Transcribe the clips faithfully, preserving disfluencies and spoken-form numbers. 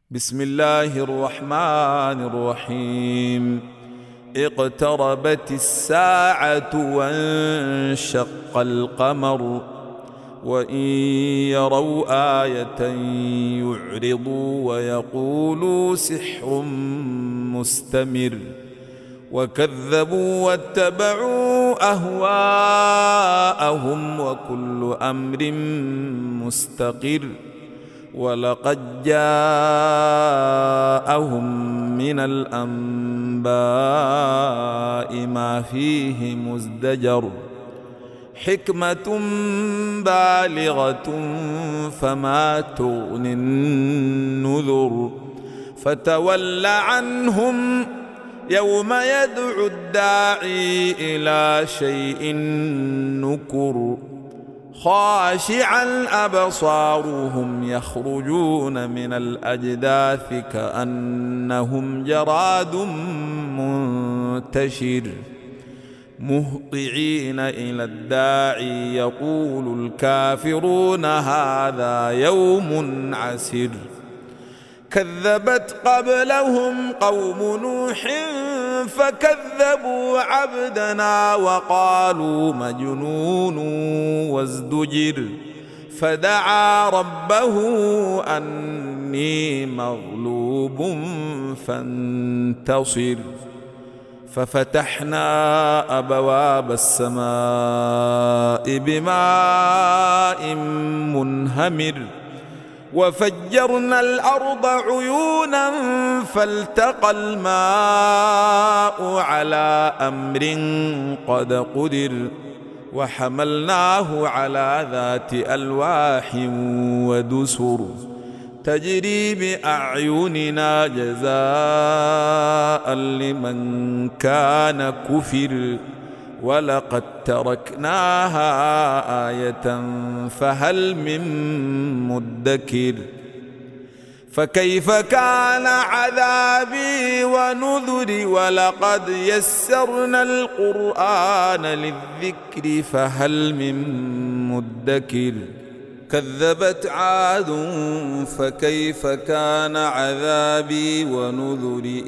بسم الله الرحمن الرحيم. اقتربت الساعة وانشق القمر وإن يروا آية يعرضوا ويقولوا سحر مستمر وكذبوا واتبعوا أهواءهم وكل أمر مستقر ولقد جاءهم من الأنباء ما فيه مزدجر حكمة بالغة فما تغني النذر فتول عنهم يوم يدعو الداعي إلى شيء نكر خاشعا أبصارهم يخرجون من الأجداث كأنهم جراد منتشر مهطعين إلى الداعي يقول الكافرون هذا يوم عسر كذبت قبلهم قوم نوح فكذبوا عبدنا وقالوا مجنون وازدجر فدعا ربه أني مغلوب فانتصر ففتحنا أبواب السماء بماء منهمر وفجرنا الأرض عيونا فالتقى الماء على أمر قد قدر وحملناه على ذات ألواح ودسر تجري بأعيننا جزاء لمن كان كفر ولقد تركناها آية فهل من مدكر فكيف كان عذابي ونذر ولقد يسرنا القرآن للذكر فهل من مدكر كذبت عاد فكيف كان عذابي ونذر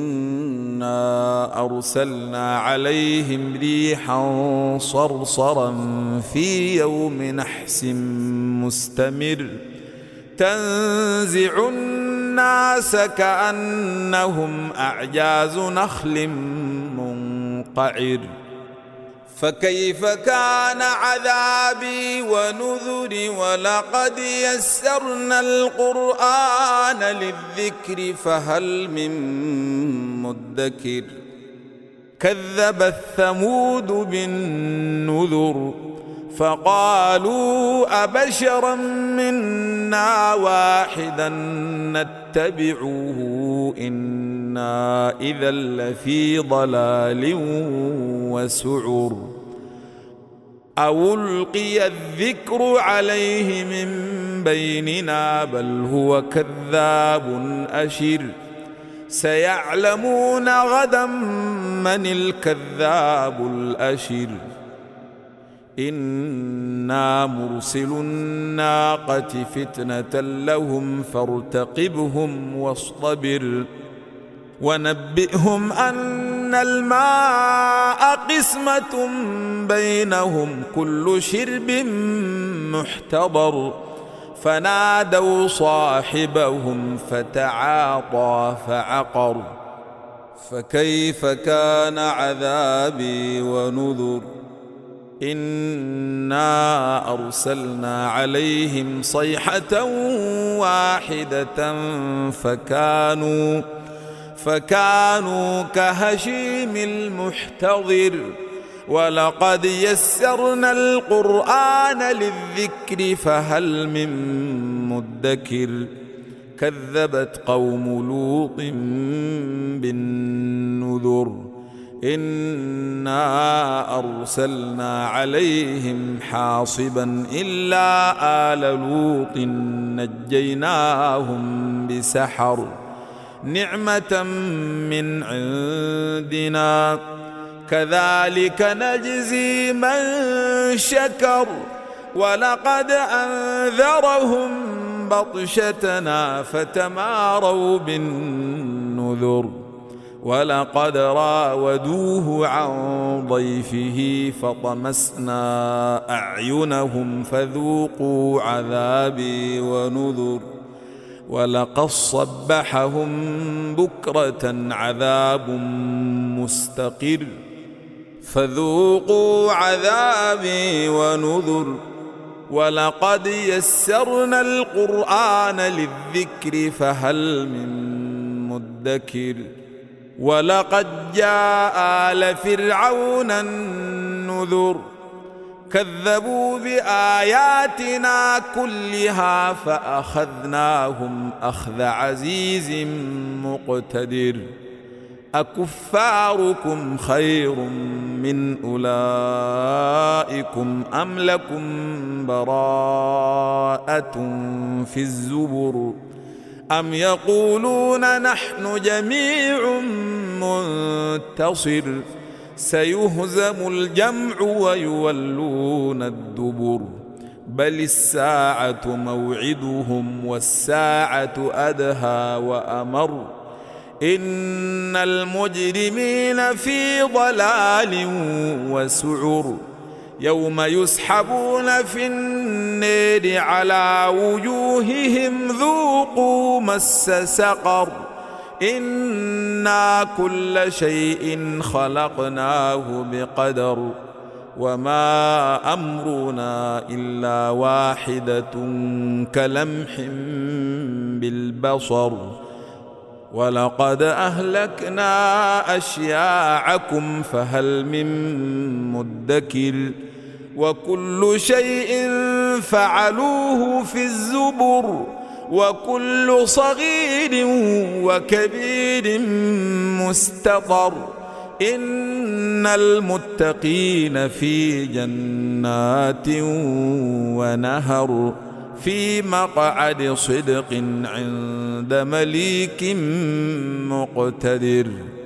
إنا أرسلنا عليهم ريحا صرصرا في يوم نحس مستمر تنزع الناس كأنهم أعجاز نخل منقعر فكيف كان عذابي ونذر ولقد يسرنا القرآن للذكر فهل من مدكر كذبت ثمود بالنذر فقالوا أبشرا منا واحدا نتبعه إنا إذا لفي ضلال وسعر أو ألقي الذكر عليه من بيننا بل هو كذاب أشر سيعلمون غدا من الكذاب الأشر إنا مرسل الناقة فتنة لهم فارتقبهم واصطبر ونبئهم أن الماء قسمة بينهم كل شرب محتضر فنادوا صاحبهم فتعاطى فعقر فكيف كان عذابي ونذر إنا أرسلنا عليهم صيحة واحدة فكانوا فكانوا كهشيم المحتضر ولقد يسرنا القرآن للذكر فهل من مدكر كذبت قوم لوط بالنذر إنا أرسلنا عليهم حاصبا إلا آل لوط نجيناهم بسحر نعمة من عندنا كذلك نجزي من شكر ولقد أنذرهم بطشتنا فتماروا بالنذر ولقد راودوه عن ضيفه فطمسنا أعينهم فذوقوا عذابي ونذر ولقد صبحهم بكرة عذاب مستقر فذوقوا عذابي ونذر ولقد يسرنا القرآن للذكر فهل من مدكر ولقد جاء آل فرعون النذر كذبوا بآياتنا كلها فأخذناهم أخذ عزيز مقتدر أكفاركم خير من أولئكم أم لكم براءة في الزبر أم يقولون نحن جميع منتصر سيهزم الجمع ويولون الدبر بل الساعة موعدهم والساعة أدهى وأمر إن المجرمين في ضلال وسعر يوم يسحبون في النار على وجوههم ذوقوا مس سقر إنا كل شيء خلقناه بقدر وما أمرنا إلا واحدة كلمح بالبصر ولقد أهلكنا أشياعكم فهل من مدكر وكل شيء فعلوه في الزبر وكل صغير وكبير مستطر إن المتقين في جنات ونهر في مقعد صدق عند مليك مقتدر.